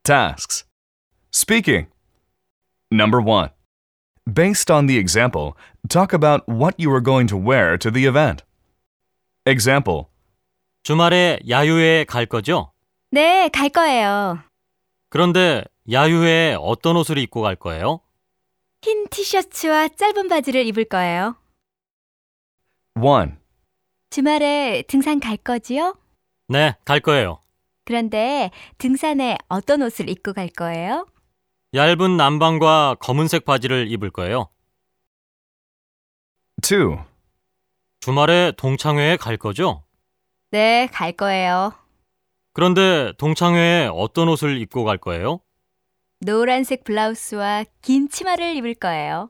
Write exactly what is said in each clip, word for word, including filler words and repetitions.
Tasks. Speaking. Number one. Based on the example, talk about what you are going to wear to the event. Example. 주말에 야유회 갈 거죠? 네, 갈 거예요. 그런데 야유회에 어떤 옷을 입고 갈 거예요? 흰 티셔츠와 짧은 바지를 입을 거예요. one. 주말에 등산 갈 거지요? 네, 갈 거예요. 그런데 등산에 어떤 옷을 입고 갈 거예요? 얇은 남방과 검은색 바지를 입을 거예요. two. 주말에 동창회에 갈 거죠? 네, 갈 거예요. 그런데 동창회에 어떤 옷을 입고 갈 거예요? 노란색 블라우스와 긴 치마를 입을 거예요.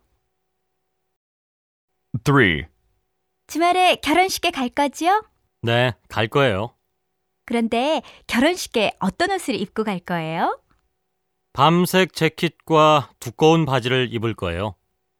three. 주말에 결혼식에 갈 거지요? 네, 갈 거예요. 그런데 결혼식에 어떤 옷을 입고 갈 거예요? 밤색 재킷과 두꺼운 바지를 입을 거예요.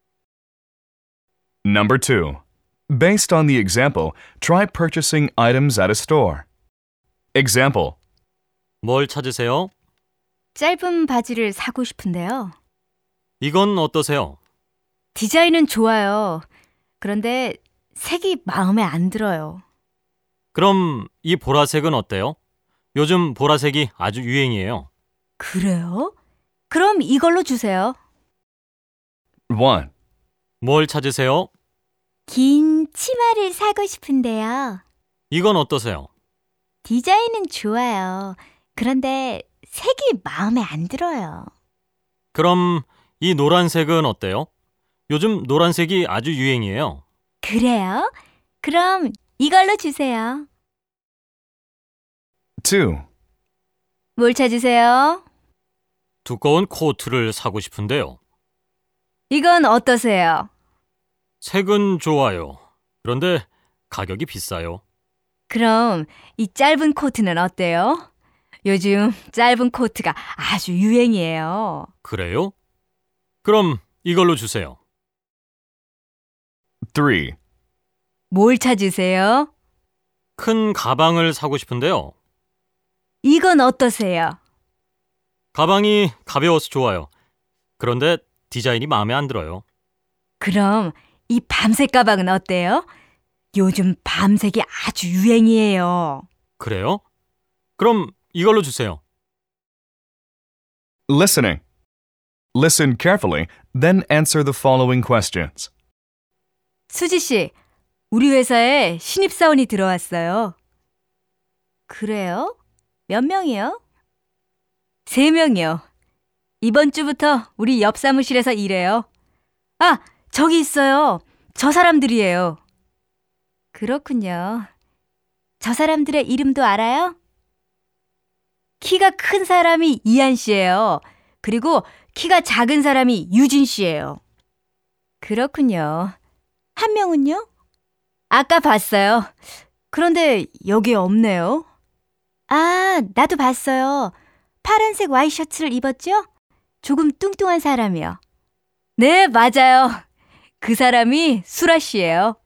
Number two. Based on the example, try purchasing items at a store. Example. 뭘 찾으세요? 짧은 바지를 사고 싶은데요. 이건 어떠세요? 디자인은 좋아요. 그런데 색이 마음에 안 들어요. 그럼 이 보라색은 어때요? 요즘 보라색이 아주 유행이에요. 그래요? 그럼 이걸로 주세요. one. 뭘 찾으세요? 긴 치마를 사고 싶은데요. 이건 어떠세요? 디자인은 좋아요. 그런데 색이 마음에 안 들어요. 그럼 이 노란색은 어때요? 요즘 노란색이 아주 유행이에요. 그래요? 그럼 이걸로 주세요. two. 뭘 찾으세요? 두꺼운 코트를 사고 싶은데요. 이건 어떠세요? 색은 좋아요. 그런데 가격이 비싸요. 그럼 이 짧은 코트는 어때요? 요즘 짧은 코트가 아주 유행이에요. 그래요? 그럼 이걸로 주세요. three. 뭘 찾으세요? 큰 가방을 사고 싶은데요. 이건 어떠세요? 가방이 가벼워서 좋아요. 그런데 디자인이 마음에 안 들어요. 그럼 이 밤색 가방은 어때요? 요즘 밤색이 아주 유행이에요. 그래요? 그럼 이걸로 주세요. Listening. Listen carefully, then answer the following questions. 수지 씨, 우리 회사에 신입사원이 들어왔어요. 그래요? 몇 명이요? 세 명이요. 이번 주부터 우리 옆 사무실에서 일해요. 아, 저기 있어요. 저 사람들이에요. 그렇군요. 저 사람들의 이름도 알아요? 키가 큰 사람이 이한 씨예요. 그리고 키가 작은 사람이 유진 씨예요. 그렇군요. 한 명은요? 아까 봤어요. 그런데 여기에 없네요. 아, 나도 봤어요. 파란색 와이셔츠를 입었죠? 조금 뚱뚱한 사람이요. 네, 맞아요. 그 사람이 수라 씨예요.